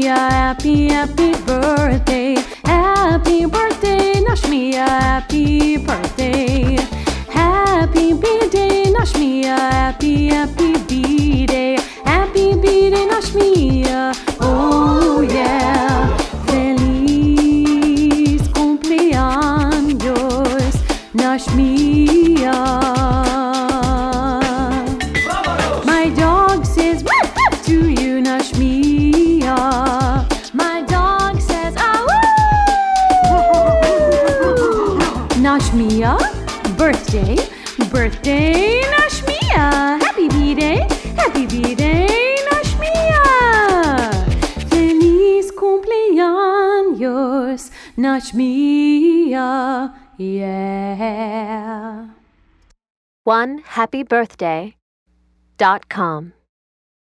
Nashmia, happy, happy birthday. Happy birthday, Nashmia, happy birthday. Happy B-Day, Nashmia, happy, happy B-Day. Happy B-Day, Nashmia, oh yeah. Feliz cumpleaños, Nashmia. My dog says woof woof to you, Nashmia. My dog says ah woo. Nashmia, birthday, birthday, Nashmia. Happy B-Day, Nashmia. Feliz cumpleaños, Nashmia, yeah. OneHappyBirthday.com